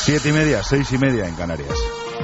7:30, 6:30 en Canarias.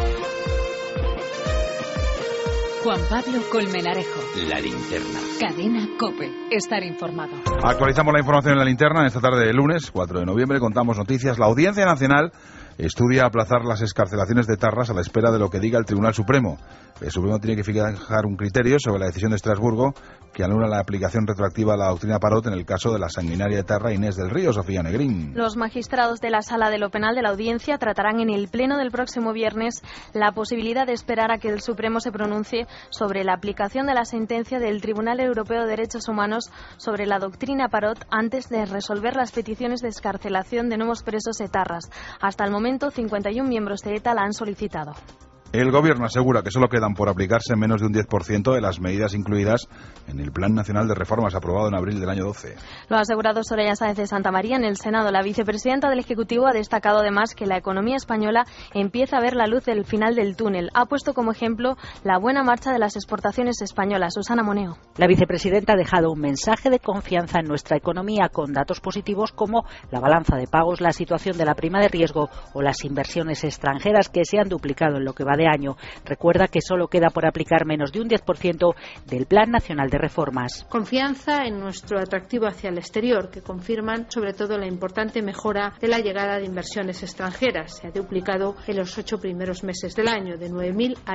Juan Pablo Colmenarejo. La linterna. Cadena COPE. Estar informado. Actualizamos la información en la linterna. En esta tarde de lunes, 4 de noviembre, contamos noticias. La Audiencia Nacional estudia aplazar las excarcelaciones de Tarras a la espera de lo que diga el Tribunal Supremo. El Supremo tiene que fijar un criterio sobre la decisión de Estrasburgo que anula la aplicación retroactiva a la doctrina Parot en el caso de la sanguinaria de Tarra Inés del Río. Sofía Negrín. Los magistrados de la Sala de lo Penal de la Audiencia tratarán en el pleno del próximo viernes la posibilidad de esperar a que el Supremo se pronuncie sobre la aplicación de la sentencia del Tribunal Europeo de Derechos Humanos sobre la doctrina Parot antes de resolver las peticiones de excarcelación de nuevos presos etarras. Hasta el momento, 51 miembros de ETA la han solicitado. El Gobierno asegura que solo quedan por aplicarse menos de un 10% de las medidas incluidas en el Plan Nacional de Reformas aprobado en abril del año 12. Lo ha asegurado Soraya Sáez de Santamaría en el Senado. La vicepresidenta del Ejecutivo ha destacado además que la economía española empieza a ver la luz del final del túnel. Ha puesto como ejemplo la buena marcha de las exportaciones españolas. Susana Moneo. La vicepresidenta ha dejado un mensaje de confianza en nuestra economía con datos positivos como la balanza de pagos, la situación de la prima de riesgo o las inversiones extranjeras que se han duplicado en lo que va de año. Recuerda que solo queda por aplicar menos de un 10% del Plan Nacional de Reformas. Confianza en nuestro atractivo hacia el exterior, que confirman sobre todo la importante mejora de la llegada de inversiones extranjeras. Se ha duplicado en los 8 primeros meses del año, de 9.000 a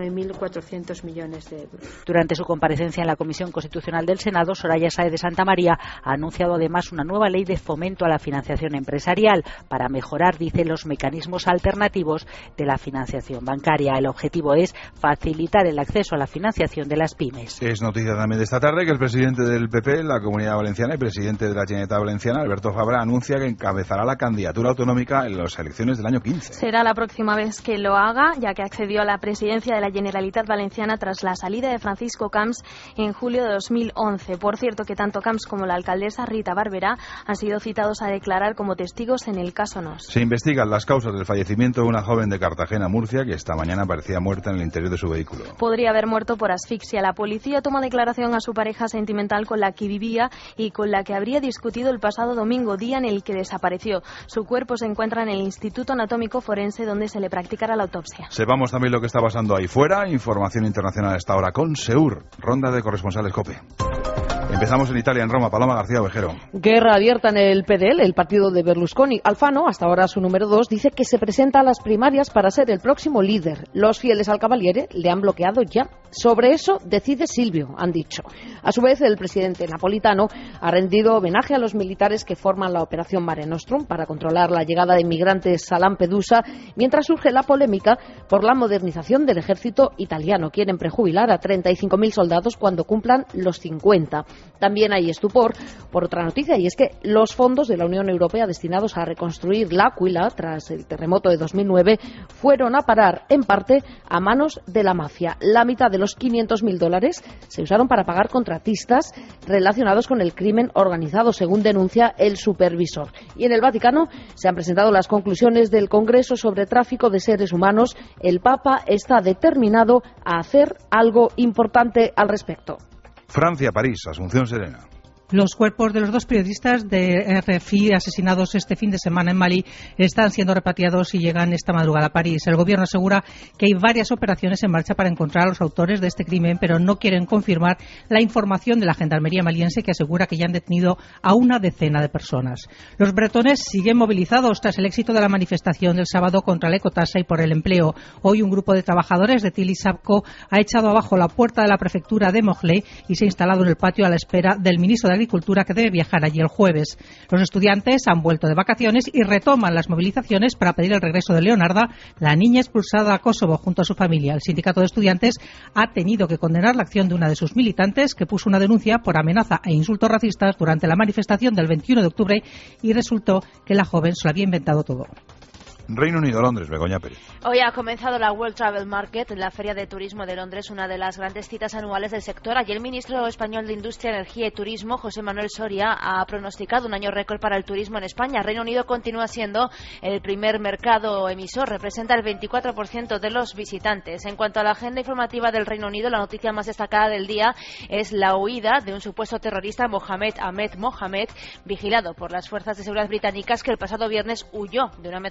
19.400 millones de euros. Durante su comparecencia en la Comisión Constitucional del Senado, Soraya Sáez de Santamaría ha anunciado además una nueva ley de fomento a la financiación empresarial para mejorar, dice, los mecanismos alternativos de la financiación bancaria. El objetivo es facilitar el acceso a la financiación de las pymes. Es noticia también de esta tarde que el presidente del PP, la Comunidad Valenciana, y presidente de la Generalitat Valenciana, Alberto Fabra, anuncia que encabezará la candidatura autonómica en las elecciones del año 15. Será la próxima vez que lo haga, ya que accedió a la presidencia de la Generalitat Valenciana tras la salida de Francisco Camps en julio de 2011. Por cierto, que tanto Camps como la alcaldesa Rita Barberá han sido citados a declarar como testigos en el caso Nos. Se investigan las causas del fallecimiento de una joven de Cartagena, Murcia, que esta mañana parecía muerta en el interior de su vehículo. Podría haber muerto por asfixia. La policía toma declaración a su pareja sentimental con la que vivía y con la que habría discutido el pasado domingo, día en el que desapareció. Su cuerpo se encuentra en el Instituto Anatómico Forense, donde se le practicará la autopsia. Sepamos también lo que está pasando ahí fuera. Información internacional a esta hora con Seur, ronda de corresponsales COPE. Empezamos en Italia, en Roma. Paloma García Ovejero. Guerra abierta en el PDL, el partido de Berlusconi. Alfano, hasta ahora su número 2, dice que se presenta a las primarias para ser el próximo líder. Los fieles al Cavaliere le han bloqueado ya. Sobre eso decide Silvio, han dicho. A su vez, el presidente napolitano ha rendido homenaje a los militares que forman la operación Mare Nostrum para controlar la llegada de inmigrantes a Lampedusa, mientras surge la polémica por la modernización del ejército italiano. Quieren prejubilar a 35.000 soldados cuando cumplan los 50. También hay estupor por otra noticia, y es que los fondos de la Unión Europea destinados a reconstruir L'Aquila tras el terremoto de 2009 fueron a parar en parte a manos de la mafia. La mitad de los $500.000 se usaron para pagar contratistas relacionados con el crimen organizado, según denuncia el supervisor. Y en el Vaticano se han presentado las conclusiones del Congreso sobre tráfico de seres humanos. El Papa está determinado a hacer algo importante al respecto. Francia, París, Asunción Serena. Los cuerpos de los 2 periodistas de RFI asesinados este fin de semana en Malí están siendo repatriados y llegan esta madrugada a París. El gobierno asegura que hay varias operaciones en marcha para encontrar a los autores de este crimen, pero no quieren confirmar la información de la gendarmería maliense, que asegura que ya han detenido a una decena de personas. Los bretones siguen movilizados tras el éxito de la manifestación del sábado contra la ecotasa y por el empleo. Hoy un grupo de trabajadores de Tilisapco ha echado abajo la puerta de la prefectura de Morlaix y se ha instalado en el patio a la espera del ministro de Agricultura, que debe viajar allí el jueves. Los estudiantes han vuelto de vacaciones y retoman las movilizaciones para pedir el regreso de Leonarda, la niña expulsada a Kosovo junto a su familia. El sindicato de estudiantes ha tenido que condenar la acción de una de sus militantes, que puso una denuncia por amenaza e insultos racistas durante la manifestación del 21 de octubre y resultó que la joven se lo había inventado todo. Reino Unido, Londres, Begoña Pérez. Hoy ha comenzado la World Travel Market, la Feria de Turismo de Londres, una de las grandes citas anuales del sector. Allí el ministro español de Industria, Energía y Turismo, José Manuel Soria, ha pronosticado un año récord para el turismo en España. Reino Unido continúa siendo el primer mercado emisor, representa el 24% de los visitantes. En cuanto a la agenda informativa del Reino Unido, la noticia más destacada del día es la huida de un supuesto terrorista, Mohamed Ahmed Mohamed, vigilado por las fuerzas de seguridad británicas, que el pasado viernes huyó de una mezquita de Londres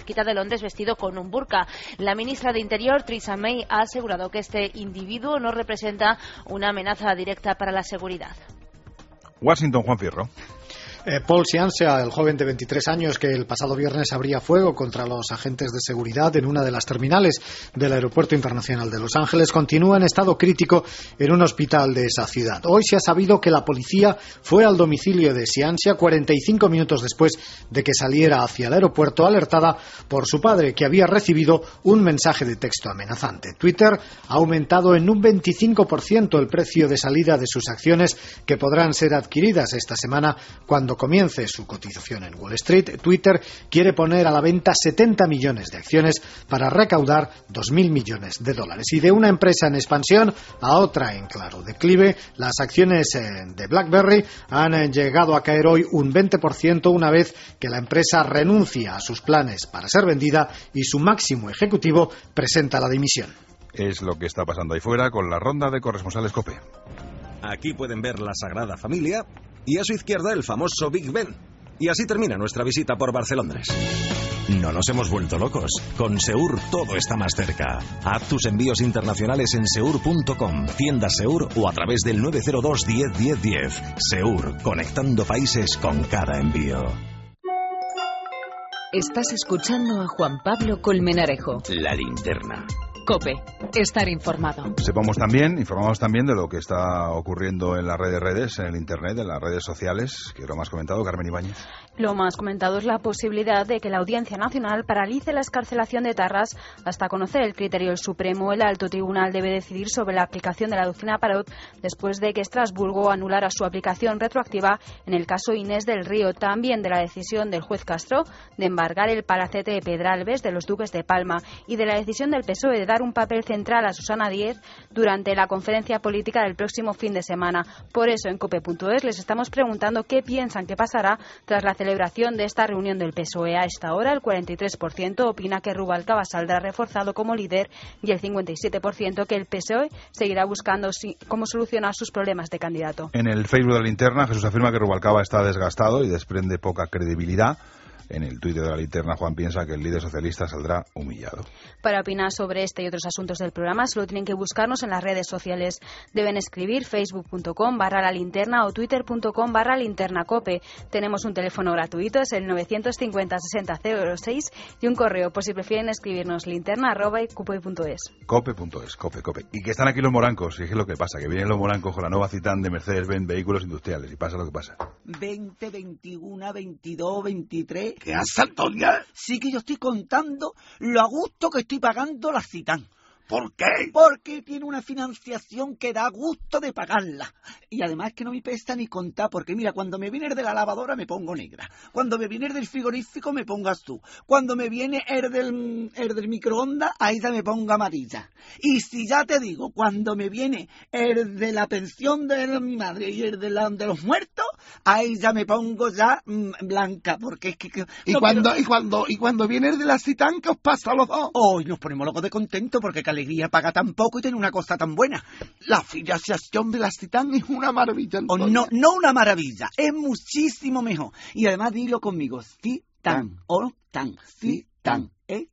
Londres vestido con un burka. La ministra de Interior, Theresa May, ha asegurado que este individuo no representa una amenaza directa para la seguridad. Washington, Juan Fierro. Paul Ciancia, el joven de 23 años que el pasado viernes abría fuego contra los agentes de seguridad en una de las terminales del Aeropuerto Internacional de Los Ángeles, continúa en estado crítico en un hospital de esa ciudad. Hoy se ha sabido que la policía fue al domicilio de Ciancia 45 minutos después de que saliera hacia el aeropuerto, alertada por su padre, que había recibido un mensaje de texto amenazante. Twitter ha aumentado en un 25% el precio de salida de sus acciones, que podrán ser adquiridas esta semana cuando comience su cotización en Wall Street. Twitter quiere poner a la venta 70 millones de acciones para recaudar 2.000 millones de dólares. Y de una empresa en expansión a otra en claro declive, las acciones de BlackBerry han llegado a caer hoy un 20% una vez que la empresa renuncia a sus planes para ser vendida y su máximo ejecutivo presenta la dimisión. Es lo que está pasando ahí fuera con la ronda de corresponsales COPE. Aquí pueden ver la Sagrada Familia y a su izquierda el famoso Big Ben. Y así termina nuestra visita por Barcelondres. No nos hemos vuelto locos. Con Seur todo está más cerca. Haz tus envíos internacionales en seur.com, tiendas Seur o a través del 902 10 10 10. Seur, conectando países con cada envío. Estás escuchando a Juan Pablo Colmenarejo. La linterna. COPE. Estar informado. Informamos también de lo que está ocurriendo en las redes, en el Internet, en las redes sociales, que lo más comentado, Carmen Ibáñez. Lo más comentado es la posibilidad de que la Audiencia Nacional paralice la excarcelación de Tarras hasta conocer el criterio del Supremo. El alto tribunal debe decidir sobre la aplicación de la doctrina Parot después de que Estrasburgo anulara su aplicación retroactiva en el caso Inés del Río. También de la decisión del juez Castro de embargar el palacete de Pedralbes de los Duques de Palma y de la decisión del PSOE de dar un papel central a Susana Díez durante la conferencia política del próximo fin de semana. Por eso en COPE.es les estamos preguntando qué piensan que pasará tras la celebración de esta reunión del PSOE. A esta hora el 43% opina que Rubalcaba saldrá reforzado como líder y el 57% que el PSOE seguirá buscando cómo solucionar sus problemas de candidato. En el Facebook de la Linterna, Jesús afirma que Rubalcaba está desgastado y desprende poca credibilidad. En el Twitter de la Linterna, Juan piensa que el líder socialista saldrá humillado. Para opinar sobre este y otros asuntos del programa, solo tienen que buscarnos en las redes sociales. Deben escribir facebook.com/lalinterna o twitter.com/linternacope. Tenemos un teléfono gratuito, es el 950 60 006 y un correo, por si prefieren escribirnos linterna@cope.es. Cope.es, cope. Y que están aquí los morancos, y es lo que pasa, que vienen los morancos con la nueva Citan de Mercedes-Benz Vehículos Industriales, y pasa lo que pasa. 20, 21, 22, 23... ¿Qué haces, Antonia? Sí que yo estoy contando lo a gusto que estoy pagando la Citan. ¿Por qué? Porque tiene una financiación que da gusto de pagarla. Y además que no me pesa ni contar, porque mira, cuando me viene el de la lavadora me pongo negra. Cuando me viene el del frigorífico me pongo azul. Cuando me viene el del microondas, ahí ya me pongo amarilla. Y si ya te digo, cuando me viene el de la pensión de mi madre y el de los muertos, ahí ya me pongo ya blanca, porque es que... ¿Y cuando viene el de la Citan, qué os pasa a los dos? Hoy nos ponemos locos de contento porque alegría paga tan poco y tiene una cosa tan buena. La financiación de la Citan es una maravilla. No una maravilla, es muchísimo mejor. Y además dilo conmigo, Citan, Citan,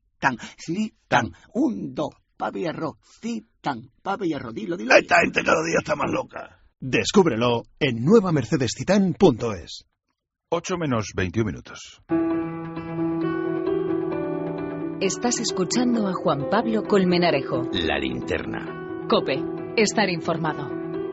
Citan, 1, 2, papi y arroz, Citan, papi y arroz, dilo. Esta gente cada día está más loca. Descúbrelo en nuevamercedescitan.es. 8 menos 21 minutos. Estás escuchando a Juan Pablo Colmenarejo. La Linterna. COPE. Estar informado.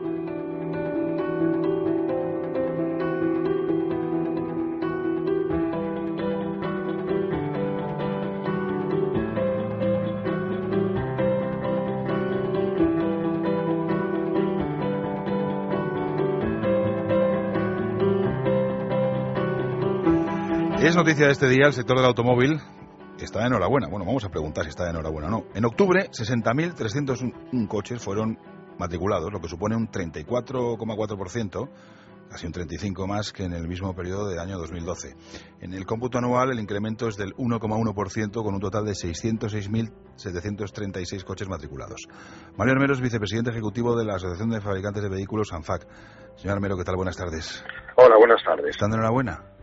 Es noticia de este día el sector del automóvil. Está de enhorabuena. Bueno, vamos a preguntar si está de enhorabuena o no. En octubre, 60.301 coches fueron matriculados, lo que supone un 34,4%, casi un 35% más que en el mismo periodo del año 2012. En el cómputo anual, el incremento es del 1,1%, con un total de 606.736 coches matriculados. Mario Armero es vicepresidente ejecutivo de la Asociación de Fabricantes de Vehículos, ANFAC. Señor Armero, ¿qué tal? Buenas tardes. Hola, buenas tardes. ¿Están de enhorabuena?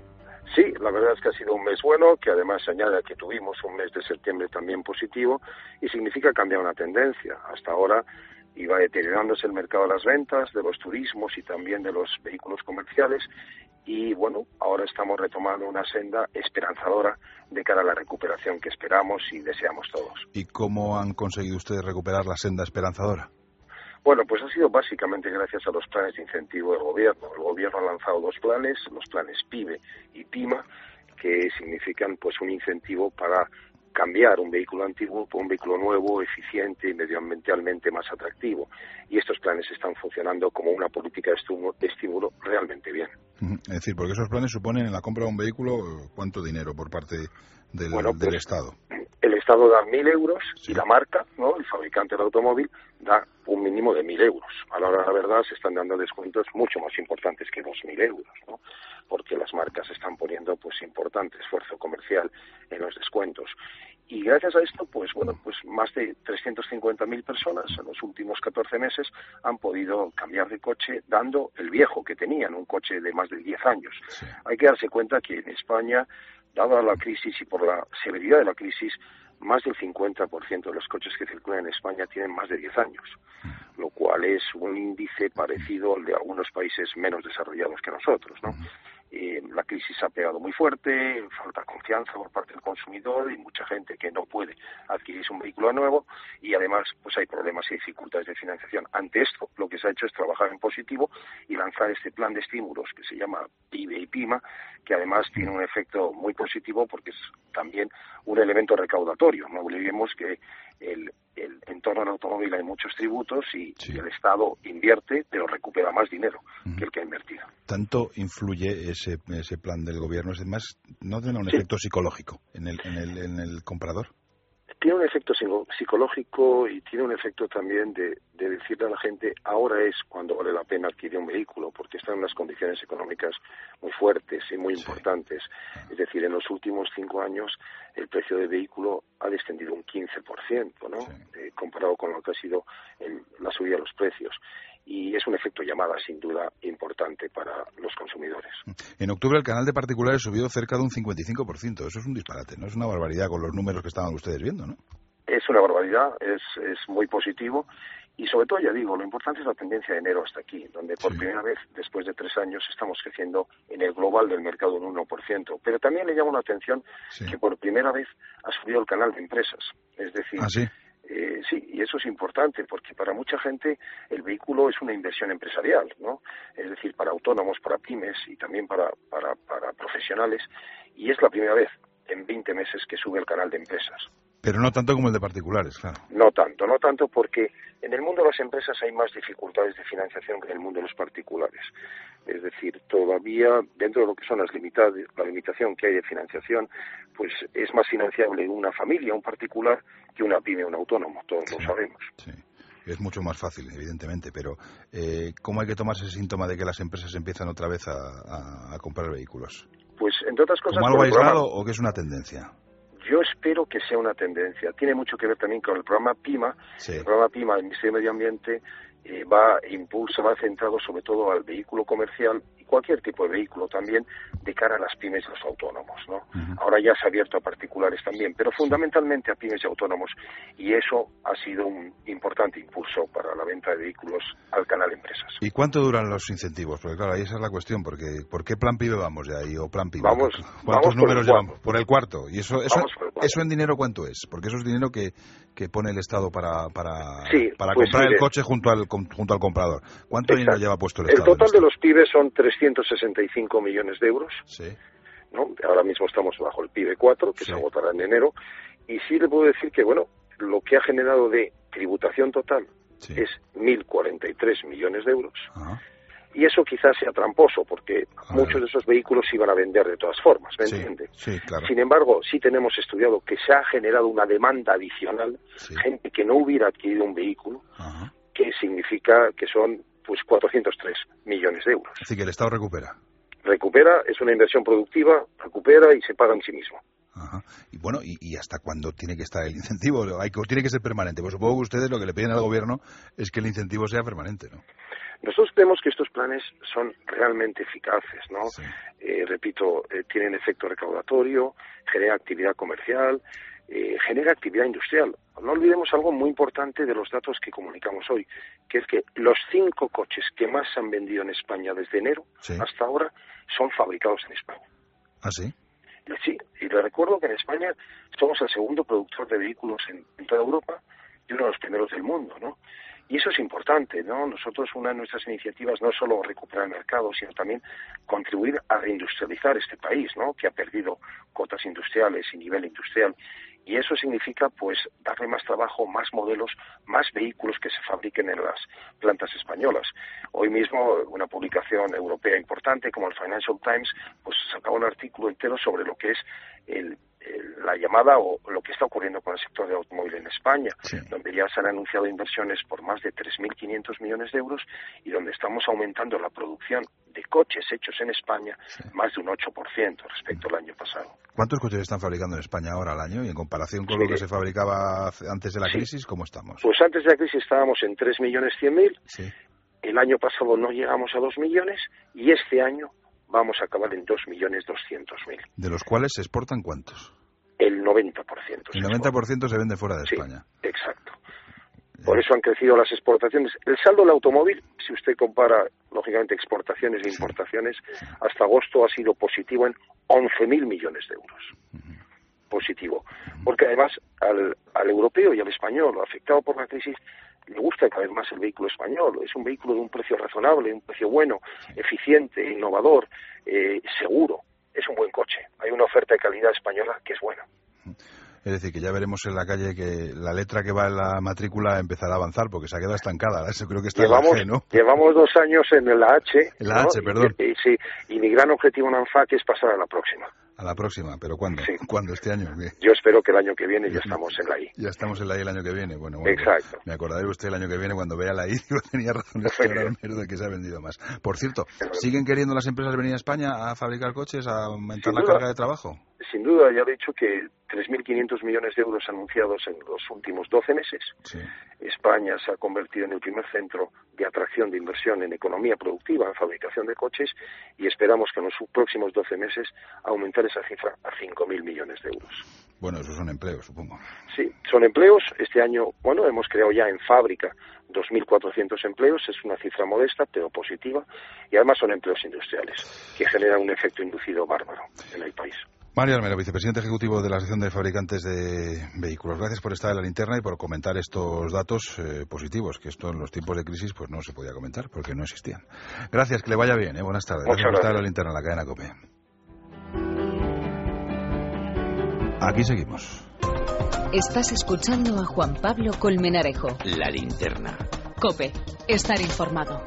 Sí, la verdad es que ha sido un mes bueno, que además se añade a que tuvimos un mes de septiembre también positivo y significa cambiar una tendencia. Hasta ahora iba deteriorándose el mercado de las ventas, de los turismos y también de los vehículos comerciales y bueno, ahora estamos retomando una senda esperanzadora de cara a la recuperación que esperamos y deseamos todos. ¿Y cómo han conseguido ustedes recuperar la senda esperanzadora? Bueno, pues ha sido básicamente gracias a los planes de incentivo del gobierno. El gobierno ha lanzado dos planes, los planes PIBE y PIMA, que significan pues un incentivo para cambiar un vehículo antiguo por un vehículo nuevo, eficiente y medioambientalmente más atractivo. Y estos planes están funcionando como una política de estímulo realmente bien. Es decir, porque esos planes suponen en la compra de un vehículo ¿cuánto dinero por parte del Estado? El Estado da 1.000 euros y la marca, ¿no?, el fabricante del automóvil, da un mínimo de 1.000 euros. A la hora de la verdad se están dando descuentos mucho más importantes que 2.000 euros, ¿no?, porque las marcas están poniendo pues importante esfuerzo comercial en los descuentos. Y gracias a esto, pues bueno, pues más de 350.000 personas en los últimos 14 meses han podido cambiar de coche dando el viejo que tenían, un coche de más de 10 años. Sí. Hay que darse cuenta que en España, dada la crisis y por la severidad de la crisis, más del 50% de los coches que circulan en España tienen más de 10 años, lo cual es un índice parecido al de algunos países menos desarrollados que nosotros, ¿no? La crisis ha pegado muy fuerte, falta confianza por parte del consumidor y mucha gente que no puede adquirirse un vehículo nuevo y además pues hay problemas y dificultades de financiación. Ante esto, lo que se ha hecho es trabajar en positivo y lanzar este plan de estímulos que se llama PIBE y PIMA, que además tiene un efecto muy positivo porque es también un elemento recaudatorio. No olvidemos que en torno al automóvil hay muchos tributos y el Estado invierte, pero recupera más dinero que el que ha invertido. ¿Tanto influye ese plan del gobierno? Es más, ¿no tiene un efecto psicológico en el comprador? Tiene un efecto psicológico y tiene un efecto también de decirle a la gente ahora es cuando vale la pena adquirir un vehículo, porque están en unas condiciones económicas muy fuertes y muy importantes. Es decir, en los últimos 5 años el precio del vehículo ha descendido un 15%, ¿no? Comparado con lo que ha sido la subida de los precios. Y es un efecto llamada, sin duda, importante para los consumidores. En octubre el canal de particulares subió cerca de un 55%. Eso es un disparate, ¿no? Es una barbaridad con los números que estaban ustedes viendo, ¿no? Es una barbaridad, es muy positivo. Y sobre todo, ya digo, lo importante es la tendencia de enero hasta aquí, donde por primera vez, después de 3 años, estamos creciendo en el global del mercado un 1%. Pero también le llamo la atención que por primera vez ha subido el canal de empresas. Es decir... ¿Ah, sí? Sí, y eso es importante porque para mucha gente el vehículo es una inversión empresarial, ¿no? Es decir, para autónomos, para pymes y también para profesionales. Y es la primera vez en 20 meses que sube el canal de empresas. Pero no tanto como el de particulares, claro. No tanto porque en el mundo de las empresas hay más dificultades de financiación que en el mundo de los particulares. Es decir, todavía dentro de lo que son la limitación que hay de financiación, pues es más financiable una familia, un particular, que una pyme, un autónomo, todos lo sabemos. Sí. Es mucho más fácil, evidentemente, pero ¿cómo hay que tomarse ese síntoma de que las empresas empiezan otra vez a comprar vehículos? Pues, entre otras cosas... ¿Como algo aislado o que es una tendencia? Yo espero que sea una tendencia. Tiene mucho que ver también con el programa PIMA. Sí. El programa PIMA del Ministerio de Medio Ambiente va centrado sobre todo al vehículo comercial y cualquier tipo de vehículo también de cara a las pymes y los autónomos, ¿no? Uh-huh. Ahora ya se ha abierto a particulares también, pero fundamentalmente a pymes y autónomos, y eso ha sido un importante impulso para la venta de vehículos al canal de empresas. ¿Y cuánto duran los incentivos? Porque claro, ahí esa es la cuestión, porque ¿por qué plan PIBE vamos ya ahí o plan PIBE? ¿Cuántos números llevamos? Por el cuarto. ¿Y eso en dinero cuánto es? Porque eso es dinero que pone el Estado para comprar el coche junto al comprador. ¿Cuánto dinero lleva puesto el Estado? El total de los PIBE son 365 millones de euros. Sí. ¿No? Ahora mismo estamos bajo el PIBE 4, que se agotará en enero. Y sí le puedo decir que, bueno, lo que ha generado de tributación total es 1.043 millones de euros. Ajá. Y eso quizás sea tramposo, porque muchos de esos vehículos se iban a vender de todas formas, ¿me entiende? Sí, claro. Sin embargo, sí tenemos estudiado que se ha generado una demanda adicional, gente que no hubiera adquirido un vehículo, que significa que son pues 403 millones de euros. Así que el Estado recupera. Recupera, es una inversión productiva, recupera y se paga en sí mismo. Ajá. Y bueno, ¿y hasta cuándo tiene que estar el incentivo? Tiene que ser permanente. Pues supongo que ustedes lo que le piden al gobierno es que el incentivo sea permanente, ¿no? Nosotros creemos que estos planes son realmente eficaces, ¿no? Sí. Repito, tienen efecto recaudatorio, genera actividad comercial, genera actividad industrial. No olvidemos algo muy importante de los datos que comunicamos hoy, que es que los 5 coches que más se han vendido en España desde enero hasta ahora son fabricados en España. ¿Ah, sí? Sí, y le recuerdo que en España somos el segundo productor de vehículos en toda Europa y uno de los primeros del mundo, ¿no? Y eso es importante, ¿no? Nosotros, una de nuestras iniciativas no es solo recuperar el mercado, sino también contribuir a reindustrializar este país, ¿no? Que ha perdido cotas industriales y nivel industrial. Y eso significa, pues, darle más trabajo, más modelos, más vehículos que se fabriquen en las plantas españolas. Hoy mismo, una publicación europea importante, como el Financial Times, pues sacaba un artículo entero sobre lo que es la llamada o lo que está ocurriendo con el sector del automóvil en España, donde ya se han anunciado inversiones por más de 3.500 millones de euros y donde estamos aumentando la producción de coches hechos en España más de un 8% respecto al año pasado. ¿Cuántos coches están fabricando en España ahora al año? Y en comparación con lo que se fabricaba antes de la crisis, ¿cómo estamos? Pues antes de la crisis estábamos en 3.100.000, el año pasado no llegamos a 2 millones y este año vamos a acabar en 2.200.000. ¿De los cuales se exportan cuántos? El 90%. El 90% se vende fuera de España. Exacto. Por eso han crecido las exportaciones. El saldo del automóvil, si usted compara, lógicamente, exportaciones e importaciones, hasta agosto ha sido positivo en 11.000 millones de euros. Positivo. Porque además al europeo y al español afectado por la crisis le gusta cada vez más el vehículo español. Es un vehículo de un precio razonable, un precio bueno, eficiente, innovador, seguro. Es un buen coche. Hay una oferta de calidad española que es buena. Es decir, que ya veremos en la calle que la letra que va en la matrícula empezará a avanzar porque se ha quedado estancada. Eso creo que está en la G, ¿no? Llevamos 2 años en la H. En la H, perdón. Y mi gran objetivo en ANFAC es pasar a la próxima. A la próxima, ¿pero cuándo? ¿Cuándo? ¿Este año? Yo espero que el año que viene ya estamos en la I. Ya estamos en la I el año que viene. Bueno, exacto. Me acordaré usted el año que viene cuando vea la I. Digo, tenía razón el señor Almero de que se ha vendido más. Por cierto, ¿siguen queriendo las empresas venir a España a fabricar coches, a aumentar la carga de trabajo? Sin duda, ya he dicho que 3.500 millones de euros anunciados en los últimos 12 meses. Sí. España se ha convertido en el primer centro de atracción de inversión en economía productiva, en fabricación de coches, y esperamos que en los próximos 12 meses aumentar esa cifra a 5.000 millones de euros. Bueno, esos son empleos, supongo. Sí, son empleos. Este año, hemos creado ya en fábrica 2.400 empleos, es una cifra modesta, pero positiva, y además son empleos industriales, que generan un efecto inducido bárbaro en el país. Mario Almero, vicepresidente ejecutivo de la Asociación de Fabricantes de Vehículos. Gracias por estar en la linterna y por comentar estos datos positivos, que esto en los tiempos de crisis pues no se podía comentar porque no existían. Gracias, que le vaya bien. Buenas tardes. Gracias por estar en la linterna, en la cadena COPE. Aquí seguimos. Estás escuchando a Juan Pablo Colmenarejo. La linterna. COPE. Estar informado.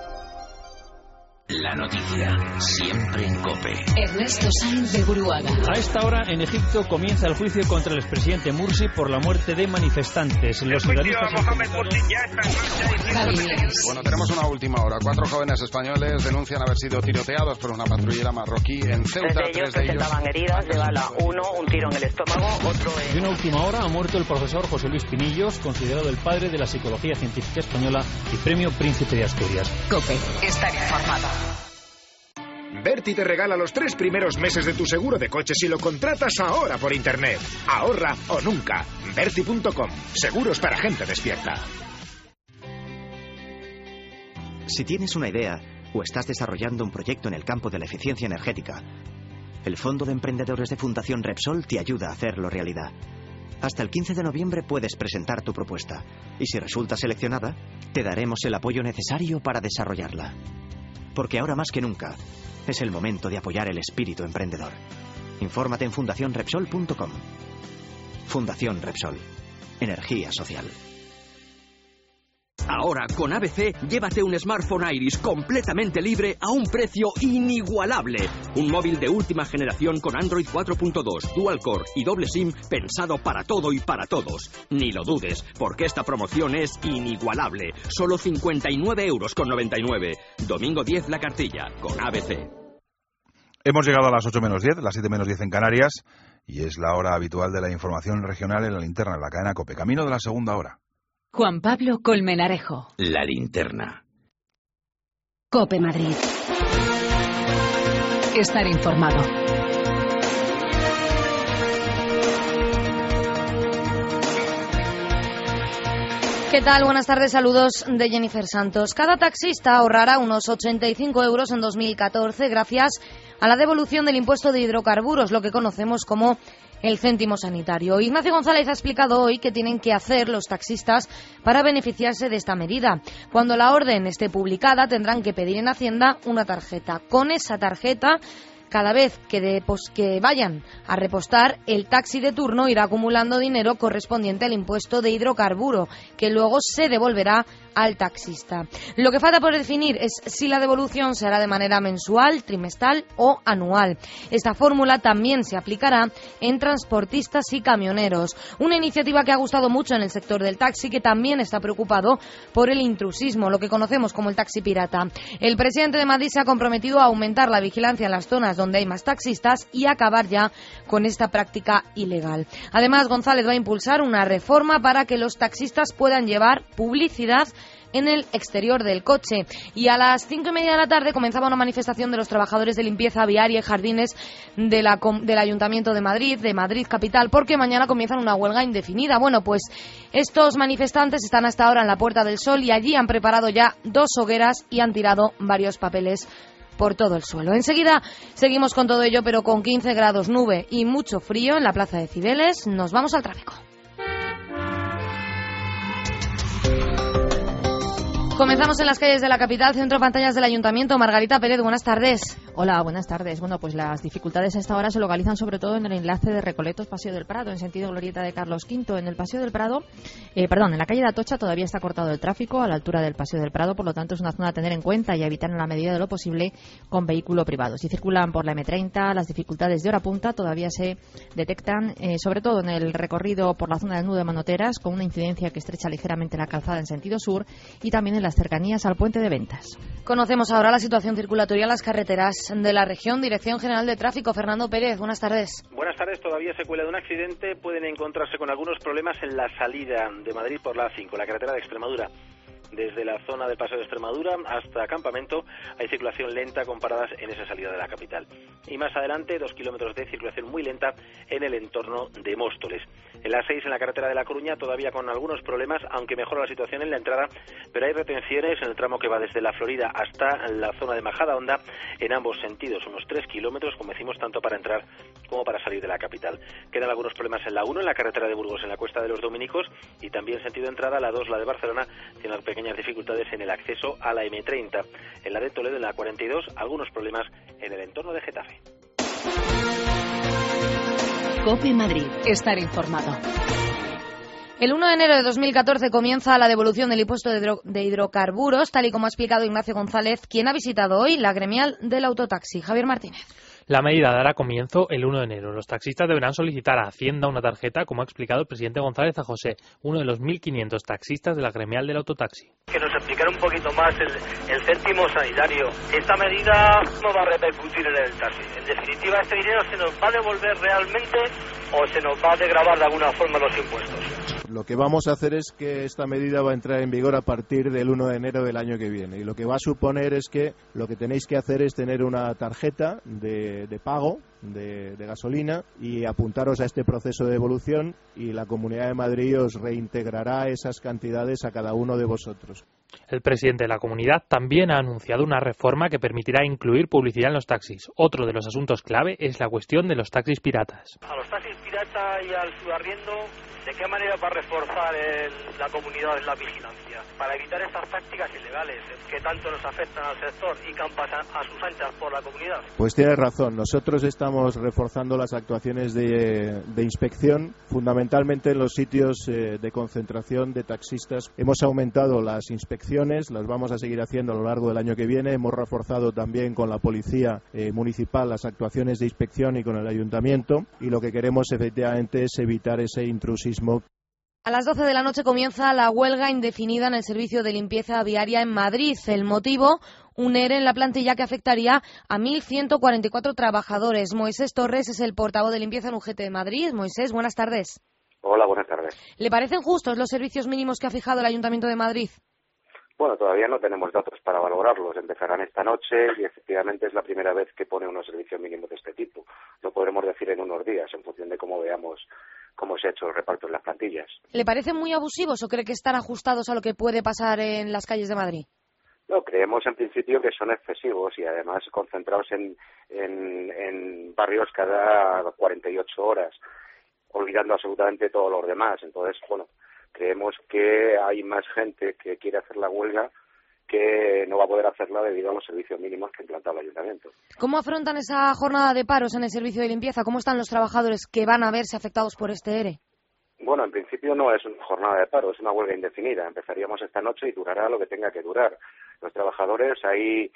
La noticia, siempre en COPE. Ernesto Sainz de Buruaga. A esta hora en Egipto comienza el juicio contra el expresidente Morsi por la muerte de manifestantes. Los Bueno, tenemos una última hora. 4 jóvenes españoles denuncian haber sido tiroteados por una patrullera marroquí en Ceuta. 3 de ellos presentaban heridas de bala. Uno, un tiro en el estómago, otro en... De una última hora ha muerto el profesor José Luis Pinillos, considerado el padre de la psicología científica española y premio Príncipe de Asturias. COPE. Estar informado. Berti te regala los 3 primeros meses de tu seguro de coche si lo contratas ahora por internet. Ahorra o nunca. Berti.com. Seguros para gente despierta. Si tienes una idea o estás desarrollando un proyecto en el campo de la eficiencia energética, el Fondo de Emprendedores de Fundación Repsol te ayuda a hacerlo realidad. Hasta el 15 de noviembre puedes presentar tu propuesta y si resulta seleccionada, te daremos el apoyo necesario para desarrollarla. Porque ahora más que nunca, es el momento de apoyar el espíritu emprendedor. Infórmate en fundacionrepsol.com. Fundación Repsol. Energía social. Ahora, con ABC, llévate un smartphone Iris completamente libre a un precio inigualable. Un móvil de última generación con Android 4.2, Dual Core y doble SIM pensado para todo y para todos. Ni lo dudes, porque esta promoción es inigualable. Solo 59,99 €. Domingo 10 La Cartilla, con ABC. Hemos llegado a las 8 menos 10, las 7 menos 10 en Canarias, y es la hora habitual de la información regional en la linterna, en la cadena COPE. Camino de la segunda hora. Juan Pablo Colmenarejo. La linterna. COPE Madrid. Estar informado. ¿Qué tal? Buenas tardes, saludos de Jennifer Santos. Cada taxista ahorrará unos 85 euros en 2014 gracias a la devolución del impuesto de hidrocarburos, lo que conocemos como el céntimo sanitario. Ignacio González ha explicado hoy qué tienen que hacer los taxistas para beneficiarse de esta medida. Cuando la orden esté publicada, tendrán que pedir en Hacienda una tarjeta. Con esa tarjeta, cada vez que vayan a repostar, el taxi de turno irá acumulando dinero correspondiente al impuesto de hidrocarburo, que luego se devolverá al taxista. Lo que falta por definir es si la devolución se hará de manera mensual, trimestral o anual. Esta fórmula también se aplicará en transportistas y camioneros. Una iniciativa que ha gustado mucho en el sector del taxi, que también está preocupado por el intrusismo, lo que conocemos como el taxi pirata. El presidente de Madrid se ha comprometido a aumentar la vigilancia en las zonas donde hay más taxistas y acabar ya con esta práctica ilegal. Además, González va a impulsar una reforma para que los taxistas puedan llevar publicidad en el exterior del coche. Y a las 5:30 de la tarde comenzaba una manifestación de los trabajadores de limpieza viaria y jardines del Ayuntamiento de Madrid capital, porque mañana comienzan una huelga indefinida. Bueno, pues estos manifestantes están hasta ahora en la Puerta del Sol y allí han preparado ya 2 hogueras y han tirado varios papeles por todo el suelo. Enseguida seguimos con todo ello, pero con 15 grados, nube y mucho frío en la Plaza de Cibeles. Nos vamos al tráfico. Comenzamos en las calles de la capital, centro de pantallas del Ayuntamiento. Margarita Pérez, buenas tardes. Hola, buenas tardes. Bueno, pues las dificultades a esta hora se localizan sobre todo en el enlace de Recoletos Paseo del Prado, en sentido Glorieta de Carlos V. En el Paseo del Prado, en la calle de Atocha todavía está cortado el tráfico a la altura del Paseo del Prado, por lo tanto es una zona a tener en cuenta y a evitar en la medida de lo posible con vehículo privado. Si circulan por la M30, las dificultades de hora punta todavía se detectan, sobre todo en el recorrido por la zona del nudo de Manoteras, con una incidencia que estrecha ligeramente la calzada en sentido sur y también en las cercanías al puente de Ventas. Conocemos ahora la situación circulatoria en las carreteras de la región. Dirección General de Tráfico, Fernando Pérez, buenas tardes. Buenas tardes. Todavía secuela de un accidente. Pueden encontrarse con algunos problemas en la salida de Madrid por la A5, la carretera de Extremadura. Desde la zona del Paseo de Extremadura hasta Campamento hay circulación lenta con paradas en esa salida de la capital. Y más adelante, 2 kilómetros de circulación muy lenta en el entorno de Móstoles. En la 6, en la carretera de La Coruña, todavía con algunos problemas, aunque mejora la situación en la entrada, pero hay retenciones en el tramo que va desde la Florida hasta la zona de Majadahonda en ambos sentidos, unos 3 kilómetros, como decimos, tanto para entrar como para salir de la capital. Quedan algunos problemas en la 1, en la carretera de Burgos, en la Cuesta de los Dominicos, y también sentido entrada, la 2, la de Barcelona, tiene pequeñas dificultades en el acceso a la M30. En la de Toledo, en la 42, algunos problemas en el entorno de Getafe. COPE Madrid. Estar informado. El 1 de enero de 2014 comienza la devolución del impuesto de hidrocarburos, tal y como ha explicado Ignacio González, quien ha visitado hoy la gremial del autotaxi. Javier Martínez. La medida dará comienzo el 1 de enero. Los taxistas deberán solicitar a Hacienda una tarjeta, como ha explicado el presidente González a José, uno de los 1.500 taxistas de la gremial del autotaxi. Que nos explicara un poquito más el céntimo sanitario. Esta medida no va a repercutir en el taxi. En definitiva, este dinero se nos va a devolver realmente o se nos va a degravar de alguna forma los impuestos. Lo que vamos a hacer es que esta medida va a entrar en vigor a partir del 1 de enero del año que viene. Y lo que va a suponer es que lo que tenéis que hacer es tener una tarjeta de pago de gasolina y apuntaros a este proceso de devolución, y la Comunidad de Madrid os reintegrará esas cantidades a cada uno de vosotros. El presidente de la comunidad también ha anunciado una reforma que permitirá incluir publicidad en los taxis. Otro de los asuntos clave es la cuestión de los taxis piratas. A los taxis piratas y al subarriendo, ¿de qué manera va a reforzar la comunidad en la vigilancia? Para evitar estas prácticas ilegales que tanto nos afectan al sector y que han pasado a sus anchas por la comunidad. Pues tienes razón, nosotros estamos reforzando las actuaciones de inspección, fundamentalmente en los sitios de concentración de taxistas. Hemos aumentado las inspecciones, las vamos a seguir haciendo a lo largo del año que viene. Hemos reforzado también con la policía municipal las actuaciones de inspección y con el ayuntamiento, y lo que queremos efectivamente es evitar ese intrusismo. A las 12 de la noche comienza la huelga indefinida en el servicio de limpieza viaria en Madrid. El motivo, un ERE en la plantilla que afectaría a 1.144 trabajadores. Moisés Torres es el portavoz de limpieza en UGT de Madrid. Moisés, buenas tardes. Hola, buenas tardes. ¿Le parecen justos los servicios mínimos que ha fijado el Ayuntamiento de Madrid? Bueno, todavía no tenemos datos para valorarlos. Empezarán esta noche y efectivamente es la primera vez que pone unos servicios mínimos de este tipo. Lo podremos decir en unos días, en función de cómo veamos cómo se ha hecho el reparto en las plantillas. ¿Le parecen muy abusivos o cree que están ajustados a lo que puede pasar en las calles de Madrid? No, creemos en principio que son excesivos y además concentrados en barrios cada 48 horas, olvidando absolutamente todos los demás. Entonces, bueno, creemos que hay más gente que quiere hacer la huelga que no va a poder hacerla debido a los servicios mínimos que ha implantado el Ayuntamiento. ¿Cómo afrontan esa jornada de paros en el servicio de limpieza? ¿Cómo están los trabajadores que van a verse afectados por este ERE? Bueno, en principio no es una jornada de paro, es una huelga indefinida. Empezaríamos esta noche y durará lo que tenga que durar. Los trabajadores, hay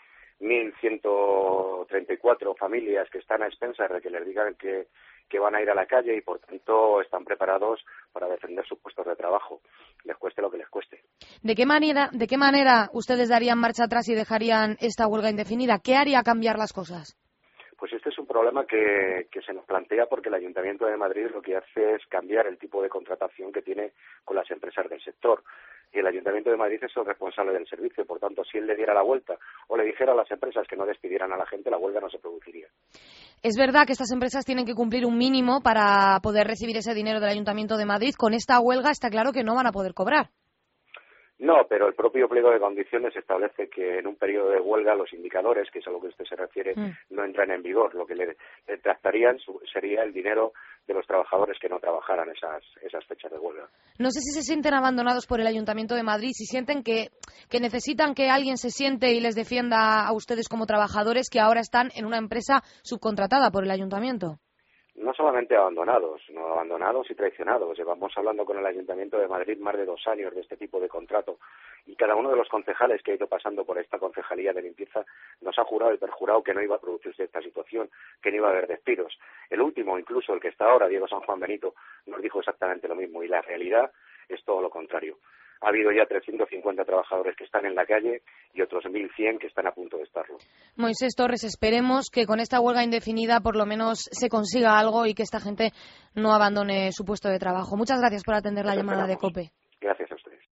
1.134 familias que están a expensas de que les digan que van a ir a la calle y, por tanto, están preparados para defender sus puestos de trabajo, les cueste lo que les cueste. ¿De qué manera ustedes darían marcha atrás y dejarían esta huelga indefinida? ¿Qué haría cambiar las cosas? Pues este es un problema que se nos plantea porque el Ayuntamiento de Madrid lo que hace es cambiar el tipo de contratación que tiene con las empresas del sector. Y el Ayuntamiento de Madrid es el responsable del servicio. Por tanto, si él le diera la vuelta o le dijera a las empresas que no despidieran a la gente, la huelga no se produciría. Es verdad que estas empresas tienen que cumplir un mínimo para poder recibir ese dinero del Ayuntamiento de Madrid. Con esta huelga está claro que no van a poder cobrar. No, pero el propio pliego de condiciones establece que en un periodo de huelga los indicadores, que es a lo que usted se refiere, no entran en vigor. Lo que le tratarían sería el dinero de los trabajadores que no trabajaran esas fechas de huelga. No sé si se sienten abandonados por el Ayuntamiento de Madrid, si sienten que necesitan que alguien se siente y les defienda a ustedes como trabajadores que ahora están en una empresa subcontratada por el Ayuntamiento. No solamente abandonados, no abandonados y traicionados. Llevamos hablando con el Ayuntamiento de Madrid más de 2 años de este tipo de contrato y cada uno de los concejales que ha ido pasando por esta concejalía de limpieza nos ha jurado y perjurado que no iba a producirse esta situación, que no iba a haber despidos. El último, incluso el que está ahora, Diego San Juan Benito, nos dijo exactamente lo mismo y la realidad es todo lo contrario. Ha habido ya 350 trabajadores que están en la calle y otros 1.100 que están a punto de estarlo. Moisés Torres, esperemos que con esta huelga indefinida por lo menos se consiga algo y que esta gente no abandone su puesto de trabajo. Muchas gracias por atender la llamada de COPE. Gracias a ustedes.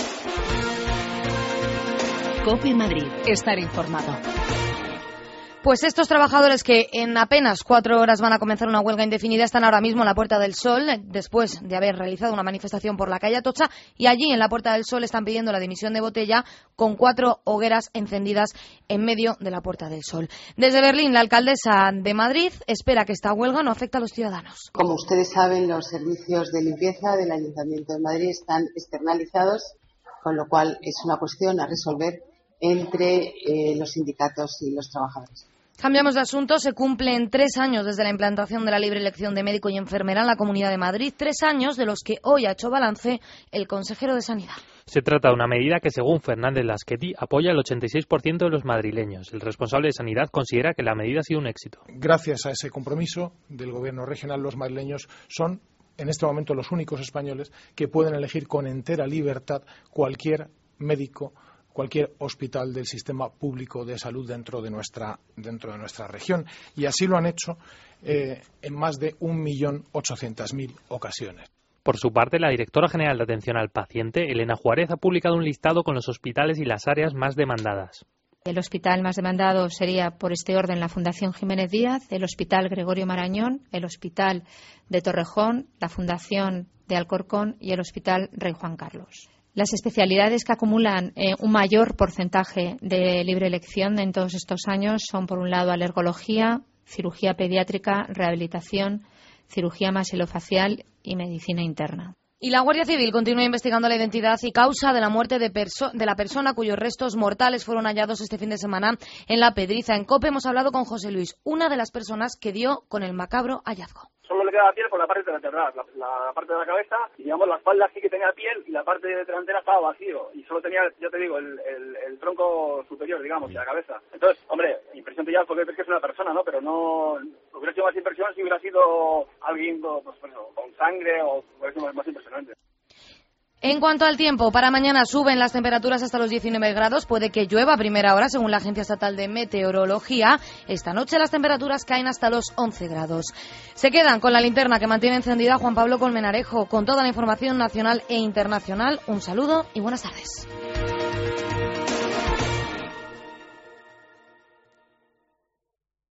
COPE Madrid. Estar informado. Pues estos trabajadores que en apenas 4 horas van a comenzar una huelga indefinida están ahora mismo en la Puerta del Sol después de haber realizado una manifestación por la calle Atocha y allí en la Puerta del Sol están pidiendo la dimisión de Botella con 4 hogueras encendidas en medio de la Puerta del Sol. Desde Berlín, la alcaldesa de Madrid espera que esta huelga no afecte a los ciudadanos. Como ustedes saben, los servicios de limpieza del Ayuntamiento de Madrid están externalizados, con lo cual es una cuestión a resolver entre los sindicatos y los trabajadores. Cambiamos de asunto. Se cumplen 3 años desde la implantación de la libre elección de médico y enfermera en la Comunidad de Madrid. 3 años de los que hoy ha hecho balance el consejero de Sanidad. Se trata de una medida que, según Fernández Lasqueti, apoya el 86% de los madrileños. El responsable de Sanidad considera que la medida ha sido un éxito. Gracias a ese compromiso del Gobierno regional, los madrileños son en este momento los únicos españoles que pueden elegir con entera libertad cualquier médico, cualquier hospital del sistema público de salud dentro de nuestra región. Y así lo han hecho en más de 1.800.000 ocasiones. Por su parte, la directora general de Atención al Paciente, Elena Juárez, ha publicado un listado con los hospitales y las áreas más demandadas. El hospital más demandado sería, por este orden, la Fundación Jiménez Díaz, el Hospital Gregorio Marañón, el Hospital de Torrejón, la Fundación de Alcorcón y el Hospital Rey Juan Carlos. Las especialidades que acumulan un mayor porcentaje de libre elección en todos estos años son, por un lado, alergología, cirugía pediátrica, rehabilitación, cirugía maxilofacial y medicina interna. Y la Guardia Civil continúa investigando la identidad y causa de la muerte de la persona cuyos restos mortales fueron hallados este fin de semana en La Pedriza. En COPE hemos hablado con José Luis, una de las personas que dio con el macabro hallazgo. Solo le queda la piel por la parte lateral, la parte de la cabeza, y digamos la espalda sí que tenía piel y la parte delantera estaba vacío. Y solo tenía, ya te digo, el tronco superior, digamos, y la cabeza. Entonces, hombre, impresión te llama porque ves que es una persona, ¿no? Pero no hubiera sido más impresión si hubiera sido alguien con sangre o hubiera sido más impresionante. En cuanto al tiempo, para mañana suben las temperaturas hasta los 19 grados, puede que llueva a primera hora según la Agencia Estatal de Meteorología. Esta noche las temperaturas caen hasta los 11 grados. Se quedan con la linterna que mantiene encendida Juan Pablo Colmenarejo, con toda la información nacional e internacional. Un saludo y buenas tardes.